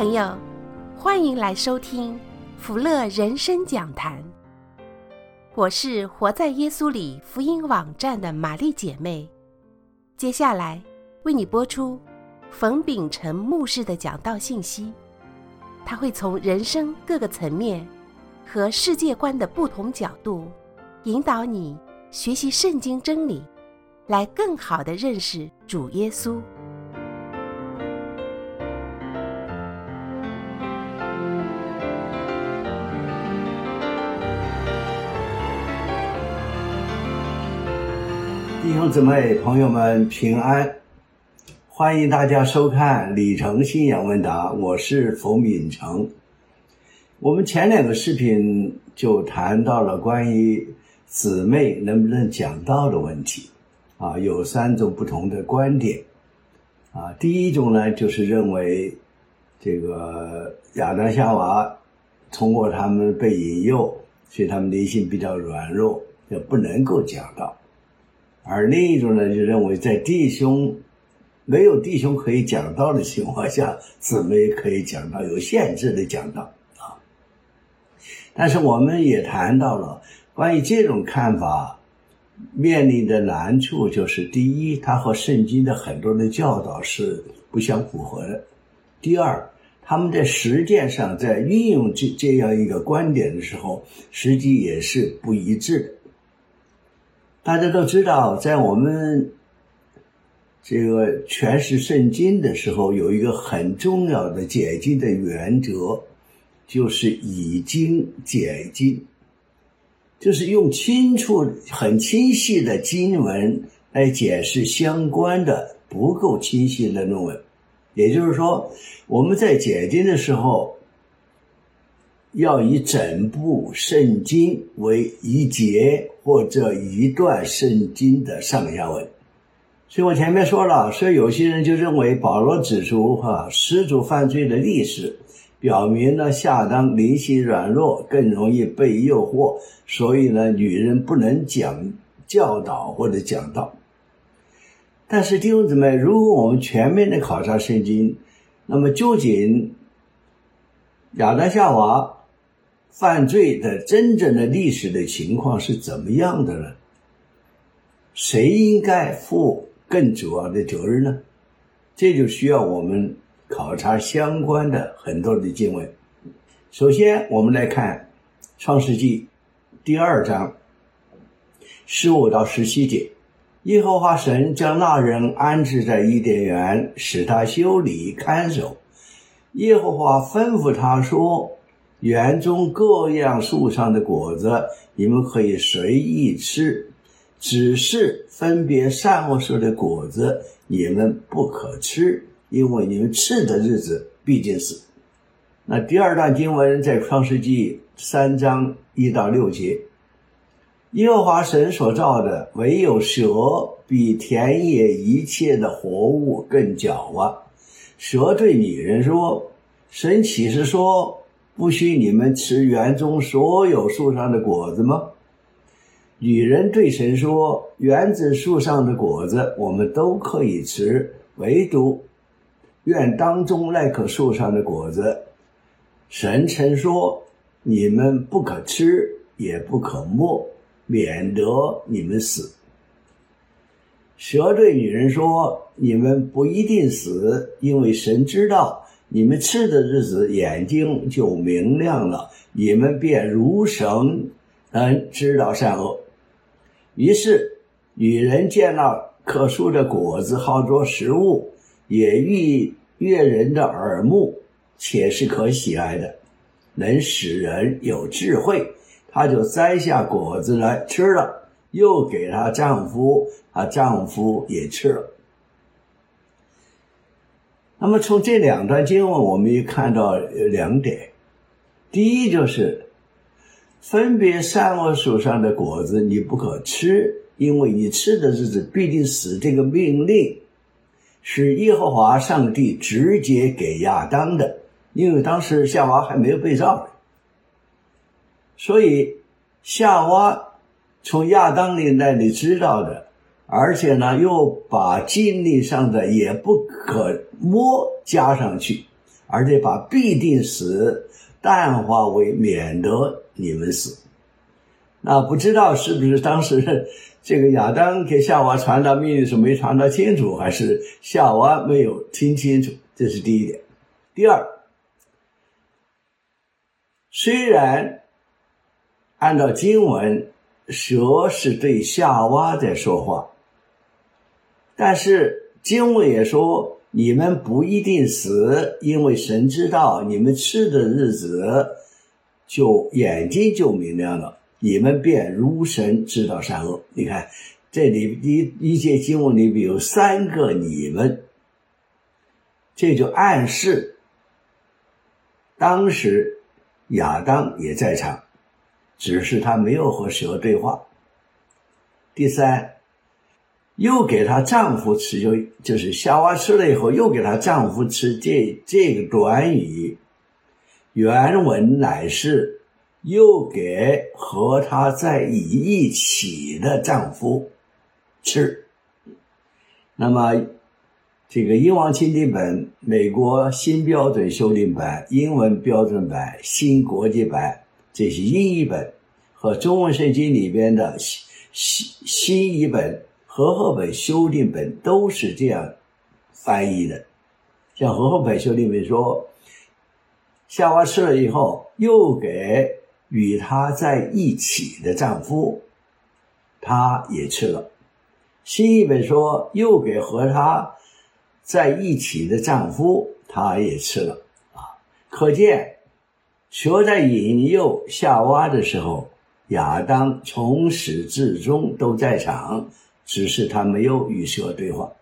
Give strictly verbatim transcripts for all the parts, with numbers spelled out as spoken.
朋友，欢迎来收听福乐人生讲坛。我是活在耶稣里福音网站的玛丽姐妹，接下来为你播出冯秉成牧师的讲道信息。他会从人生各个层面和世界观的不同角度，引导你学习圣经真理，来更好地认识主耶稣。 弟兄姊妹朋友们平安，欢迎大家收看里程信仰问答，我是冯秉成。我们前两个视频就谈到了关于姊妹能不能讲道的问题啊，有三种不同的观点啊。第一种呢，就是认为这个亚当夏娃通过他们被引诱，所以他们内心比较软弱，就不能够讲道。而另一种呢，就认为在弟兄没有弟兄可以讲道的情况下，姊妹可以讲道，有限制的讲道啊。但是我们也谈到了关于这种看法面临的难处，就是第一，它和圣经的很多的教导是不相符合的；第二，他们在实践上在运用这这样一个观点的时候，实际也是不一致的。大家都知道，在我们这个诠释圣经的时候，有一个很重要的解经的原则，就是以经解经，就是用清楚很清晰的经文来解释相关的不够清晰的论文。也就是说，我们在解经的时候要以整部圣经为一节或者一段圣经的上下文。所以我前面说了，所以有些人就认为保罗指出哈始祖犯罪的历史，表明了夏当灵性软弱，更容易被诱惑，所以呢，女人不能讲教导或者讲道。但是弟兄姊妹，如果我们全面的考察圣经，那么究竟亚当夏娃犯罪的真正的历史的情况是怎么样的呢？谁应该负更主要的责任呢？这就需要我们考察相关的很多的经文。首先我们来看创世纪第二章十五到十七节。耶和华神将那人安置在伊甸园，使他修理看守。耶和华吩咐他说，园中各样树上的果子你们可以随意吃，只是分别善恶树的果子你们不可吃，因为你们吃的日子必定死。那第二段经文在创世纪三章一到六节。耶和华神所造的，唯有蛇比田野一切的活物更狡猾。蛇对女人说，神岂是说不许你们吃园中所有树上的果子吗？女人对神说，园子树上的果子我们都可以吃，唯独愿当中那棵树上的果子，神曾说你们不可吃，也不可摸，免得你们死。蛇对女人说，你们不一定死，因为神知道你们吃的日子眼睛就明亮了，你们便如神能知道善恶。于是女人见到可树的果子好作食物，也愈悦人的耳目，且是可喜爱的，能使人有智慧。她就摘下果子来吃了，又给她丈夫，她丈夫也吃了。那么从这两段经文我们也看到两点。第一，就是分别善恶树上的果子你不可吃，因为你吃的日子必定死，这个命令是耶和华上帝直接给亚当的，因为当时夏娃还没有被造，所以夏娃从亚当那里知道的，而且呢又把经历上的也不可摸加上去， 而且把必定死淡化为免得你们死。那不知道是不是当时这个亚当给夏娃传达命令是没传达清楚，还是夏娃没有听清楚，这是第一点。第二，虽然按照经文蛇是对夏娃在说话，但是经文也说你们不一定死，因为神知道你们吃的日子就眼睛就明亮了，你们便如神知道善恶。你看这里一一节经文里边有三个你们，这就暗示当时亚当也在场，只是他没有和蛇对话。第三，又给她丈夫吃，就就是夏娃吃了以后又给她丈夫吃，这这个短语原文乃是又给和她在一起的丈夫吃。那么这个英王钦定本、美国新标准修订版、英文标准版、新国际版，这些英译本和中文圣经里边的新新译本、和合本修订本都是这样翻译的。像和合本修订本说，夏娃吃了以后又给与她在一起的丈夫，她也吃了。新译本说又给和她在一起的丈夫，她也吃了啊。可见蛇在引诱夏娃的时候，亚当从始至终都在场，只是他没有与蛇对话。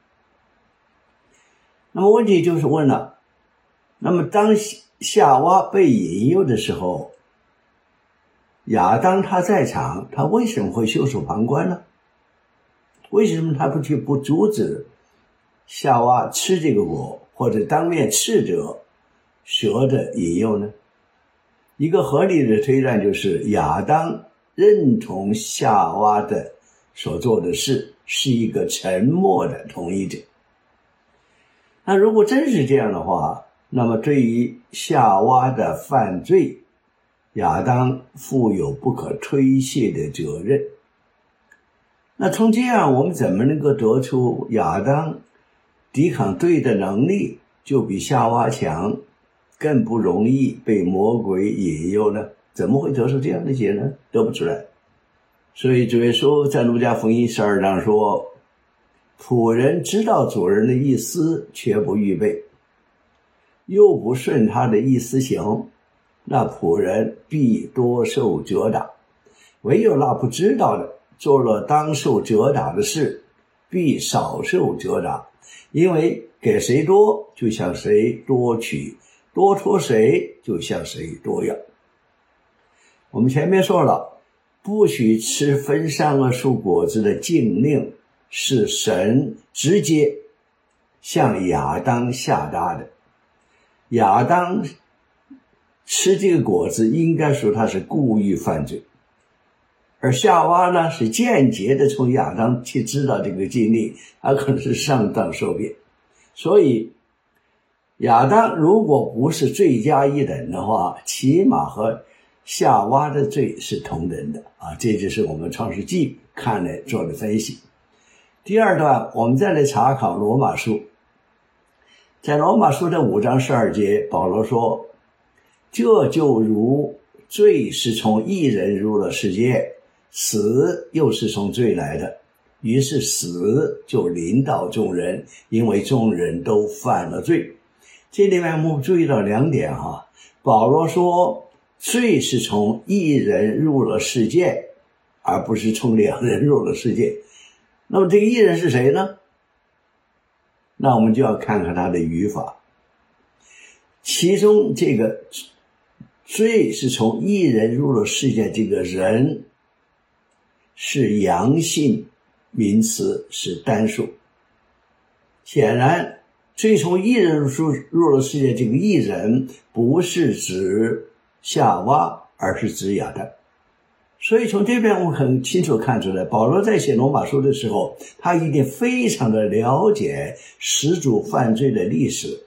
那么问题就是问了，那么当夏娃被引诱的时候，亚当他在场，他为什么会袖手旁观呢？为什么他不去不阻止夏娃吃这个果，或者当面斥责蛇的引诱呢？一个合理的推断就是亚当认同夏娃的所做的事，是一个沉默的同意者。那如果真是这样的话，那么对于夏娃的犯罪，亚当负有不可推卸的责任。那从这样我们怎么能够得出亚当抵抗罪的能力就比夏娃强，更不容易被魔鬼引诱呢？怎么会得出这样的结论？得不出来。所以主耶稣在路加福音十二章说，仆人知道主人的意思，却不预备，又不顺他的意思行，那仆人必多受责打。唯有那不知道的，做了当受责打的事，必少受责打。因为给谁多，就向谁多取，多托谁，就向谁多要。我们前面说了，不许吃分善恶树果子的禁令是神直接向亚当下达的。亚当吃这个果子，应该说他是故意犯罪，而夏娃呢是间接的从亚当去知道这个禁令，他可能是上当受骗。所以亚当如果不是罪加一等的话，起码和夏娃的罪是同等的啊，这就是我们创世纪看来做的分析。第二段我们再来查考罗马书，在罗马书的五章十二节，保罗说，这就如罪是从一人入了世界，死又是从罪来的，于是死就临到众人，因为众人都犯了罪。这里面我们注意到两点哈，保罗说罪是从一人入了世界，而不是从两人入了世界。那么这个一人是谁呢？那我们就要看看他的语法。其中这个罪是从一人入了世界，这个人是阳性名词，是单数。显然罪从一人入入了世界，这个一人不是指夏娃，而是指亚当。所以从这边我们很清楚看出来，保罗在写罗马书的时候，他一定非常的了解始祖犯罪的历史，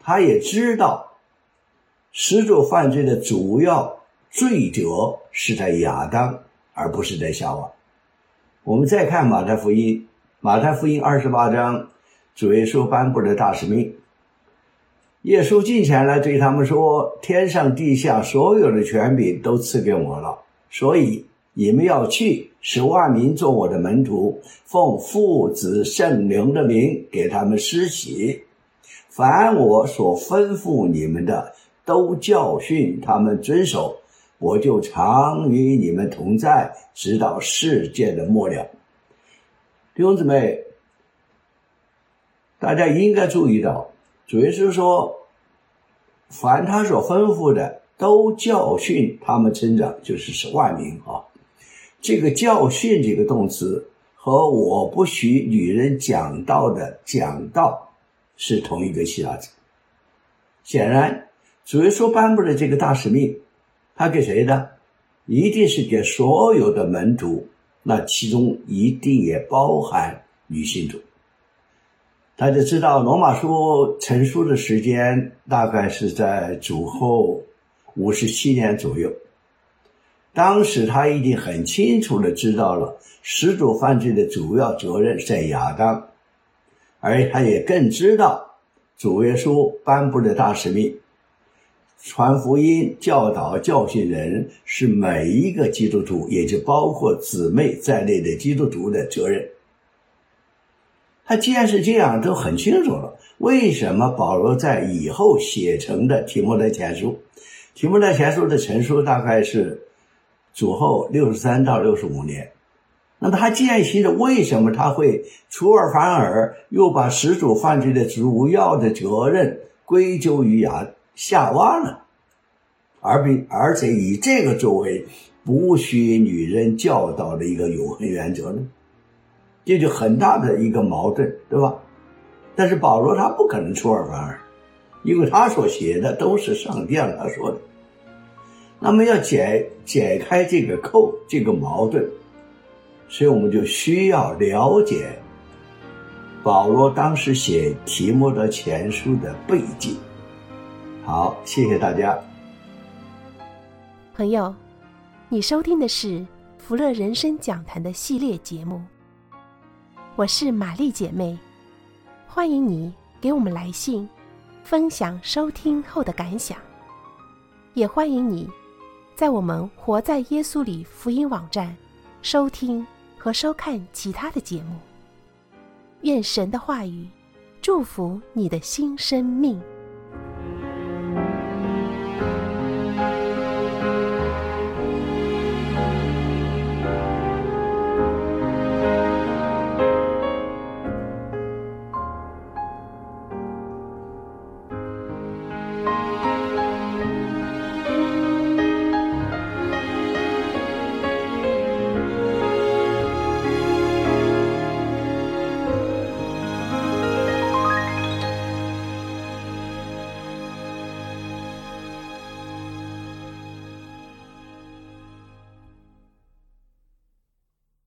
他也知道始祖犯罪的主要罪责是在亚当，而不是在夏娃。我们再看马太福音，马太福音二十八章，主耶稣颁布的大使命。耶稣近前来对他们说，天上地下所有的权柄都赐给我了，所以你们要去，使万民做我的门徒，奉父子圣灵的名给他们施洗，凡我所吩咐你们的，都教训他们遵守，我就常与你们同在，直到世界的末了。弟兄姊妹，大家应该注意到，主耶稣说，凡他所吩咐的，都教训他们成长，就是使万民啊。这个教训这个动词和我不许女人讲道的讲道是同一个希腊字。显然主耶稣颁布的这个大使命，他给谁的？一定是给所有的门徒，那其中一定也包含女信徒。大家知道罗马书成书的时间大概是在主后五十七年左右，当时他一定很清楚地知道了始祖犯罪的主要责任在亚当，而他也更知道主耶稣颁布的大使命，传福音、教导、教训人是每一个基督徒，也就包括姊妹在内的基督徒的责任。他既然是这样，都很清楚了，为什么保罗在以后写成的提摩太前书，提摩太前书的成书大概是主后六十三到六十五年，那他既然信着，为什么他会出尔反尔，又把始祖犯罪的主要的责任归咎于亚夏娃呢？而并而且以这个作为不许女人教导的一个永恒原则呢？这就很大的一个矛盾，对吧？但是保罗他不可能出尔反尔，因为他所写的都是上帝让他说的。那么要解解开这个扣，这个矛盾，所以我们就需要了解保罗当时写提摩太前书的背景。好，谢谢大家。 朋友，你收听的是福乐人生讲坛的系列节目，我是玛丽姐妹，欢迎你给我们来信，分享收听后的感想，也欢迎你在我们活在耶稣里福音网站收听和收看其他的节目。愿神的话语祝福你的新生命。